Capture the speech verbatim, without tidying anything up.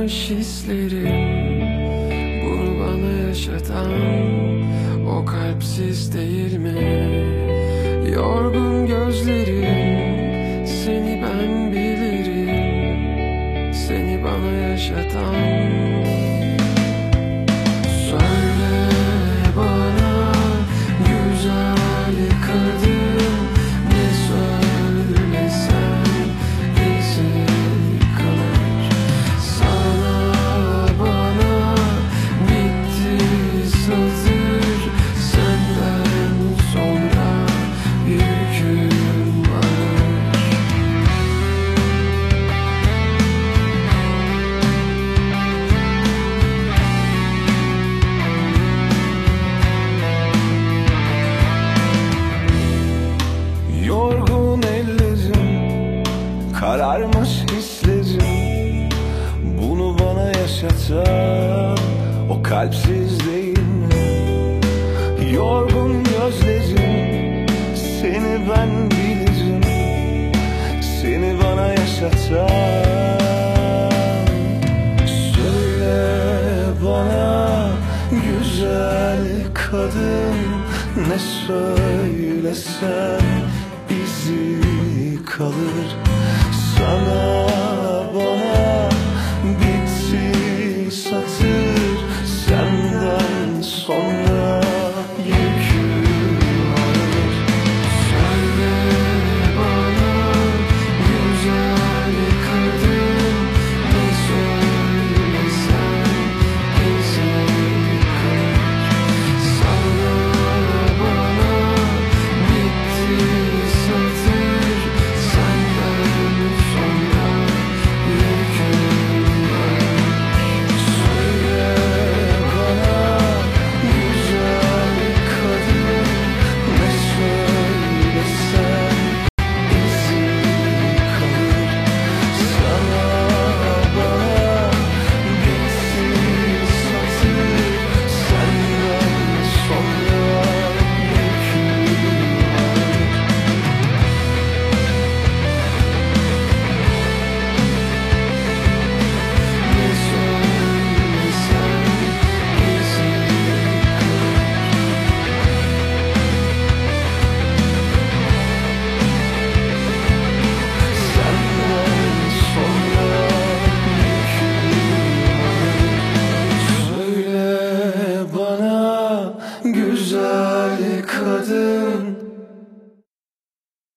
kararmış hislerim, bunu bana yaşatan o kalpsiz değil mi? Yorgun gözlerim, seni ben bilirim, seni bana yaşatan. Söyle bana güzel kadın, ne söylesem izi kalır. Sana bana bitti sözür, senden sonra yüküm ağır. Yorgun ellerim, kararmış hislerim, bunu bana yaşatan o kalpsiz değil mi? Yorgun gözlerim, seni ben bilirim, seni bana yaşatan. Söyle bana güzel kadın, ne söylesem izi kalır. Sana